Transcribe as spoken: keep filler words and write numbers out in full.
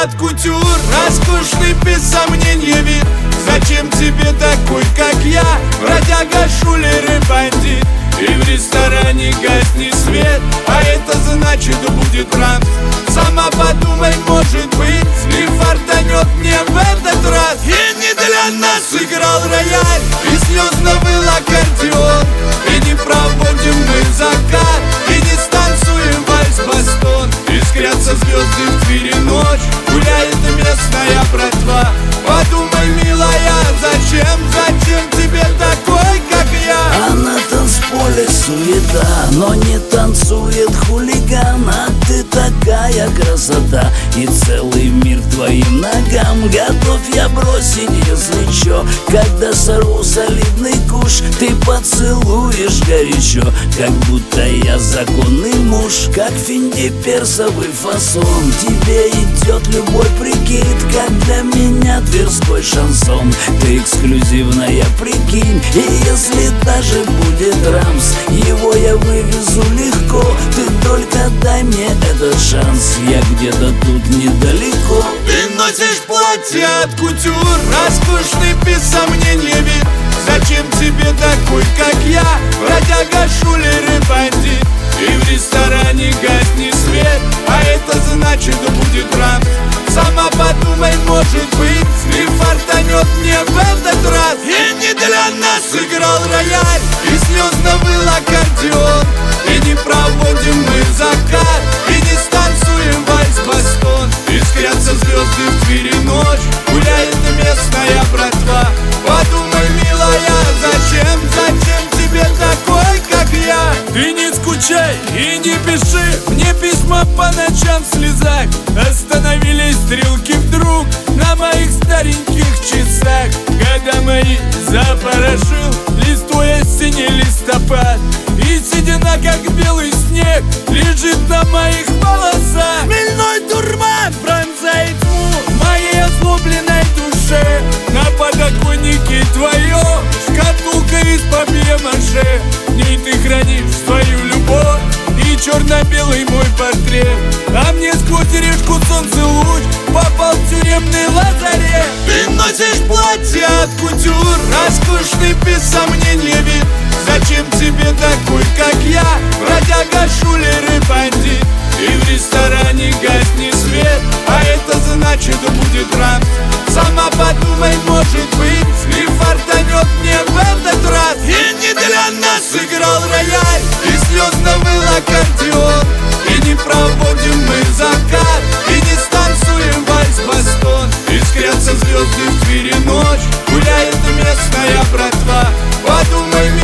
от кутюр, роскошный без сомнения вид. Зачем тебе такой, как я, бродяга, шулер и бандит? И в ресторане гаснет свет, а это значит будет транс. Сама подумай, может быть, не фартанет мне в этот раз. И не для нас играл рояль, и слезно был аккордеон. И не проводим мы закат, и не станцуем вальс-бастон. Искрятся звезды в Твери ночь, гуляет местная братва. Подумай, милая, зачем, зачем тебе такой, как я? А на танцполе суета, но не танцует хулиган. А ты такая красота, и целый мир к твоим ногам. Готов я бросить, если чё, когда сорву солидный куш. Ты поцелуешь горячо, как будто я законный муж. Как финди персовый фасон, тебе идет любой прикид. Как для меня тверской шансон, ты эксклюзивная, прикинь. И если даже будет рамс, его я вывезу легко. Ты только дай мне этот шанс, я где-то тут недалеко. Ты носишь платье от кутюр, роскошный без сомнения вид. Зачем тебе такой, как я, бродяга, шулер и бандит? И в ресторане гаснет свет, а это значит будет транс. Сама подумай, может быть, не фартанет мне в этот раз. И не для нас играл рояль, и слезно был аккордеон. И не проводим мы закат, и не станцуем вальс-бастон. Искрятся звезды в Твери ночь, гуляет местная братва. Подумай, милая, зачем, зачем тебе такой, как я? Ты не скучай и не пиши мне письма по ночам в слезах. Остановились стрелки вдруг на моих стареньких часах. Года мои запорошил листвой осенний листопад, и седина, как белый снег, лежит на моих волосах. Хмельной дурман пронзает тьму в моей озлобленной душе. На подоконнике твоем шкатулка из папье-маше. В ней ты хранишь свою любовь и черно-белый мой портрет. А мне сквозь решку солнца луч попал в тюремный лазарет. Ты носишь платье от кутюр, роскошный без сомнения вид. Зачем тебе такой, как я, бродяга, шулер и бандит? И в ресторане гаснет свет, а это значит будет транс. Сама подумай, может быть, не фартанет мне в этот раз. И не для нас играл рояль, и слезно был аккордеон. И не проводим мы закат, и не станцуем вальс-бастон. Искрятся звезды в Твери ночь, гуляет местная братва. Подумай,